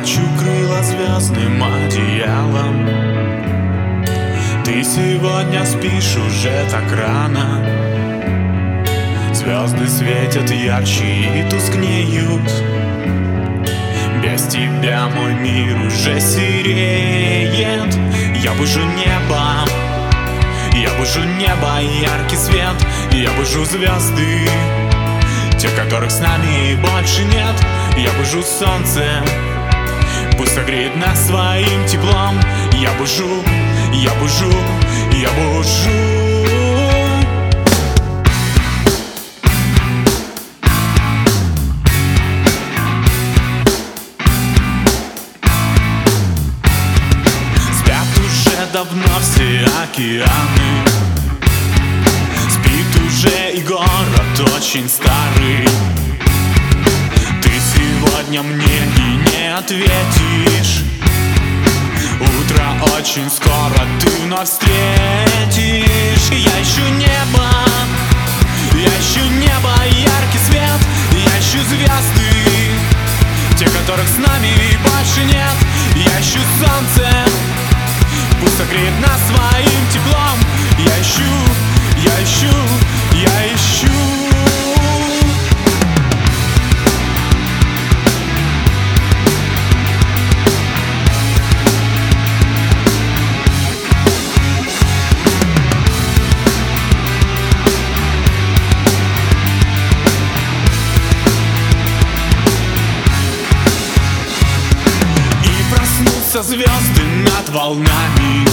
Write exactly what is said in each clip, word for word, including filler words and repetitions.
Ночь укрыла звездным одеялом. Ты сегодня спишь уже так рано. Звезды светят ярче и тускнеют. Без тебя мой мир уже сереет. Я бужу небо, я бужу небо, яркий свет. Я бужу звезды, те, которых с нами больше нет. Я бужу солнце, пусть согреет нас своим теплом. Я бужу, я бужу, я бужу. Давно все океаны, спит уже и город очень старый. Ты сегодня мне и не ответишь. Утро очень скоро ты вновь встретишь. Я ищу небо, я ищу небо, яркий свет. Я ищу звезды, те, которых с нами больше нет. Я ищу солнце, пусть согреет нас своим теплом. Я ищу, я ищу, я ищу. И проснутся звезды над волнами,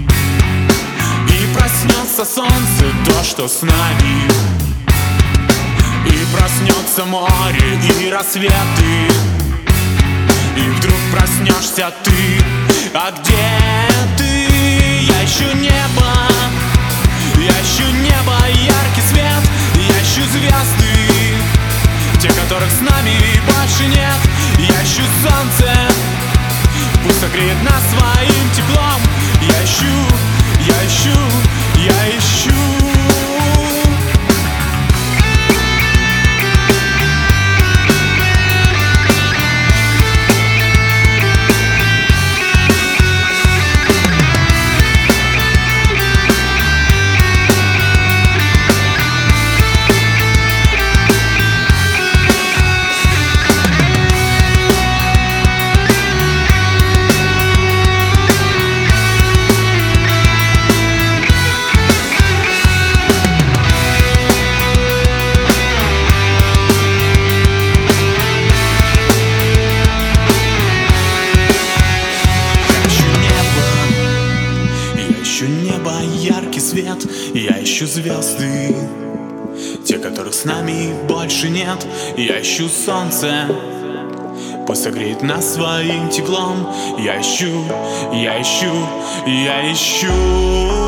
и проснется солнце, то, что с нами. И проснется море и рассветы. И вдруг проснешься ты. А где ты? Я ищу небо, я ищу небо, яркий свет. Я ищу звезды, те, которых с нами больше нет. Я ищу солнце, пусть согреет нас своим теплом. Я ищу, я ищу, я ищу. Яркий свет, я ищу звезды, те, которых с нами больше нет. Я ищу солнце, пусть согреет нас своим теплом. Я ищу, я ищу, я ищу.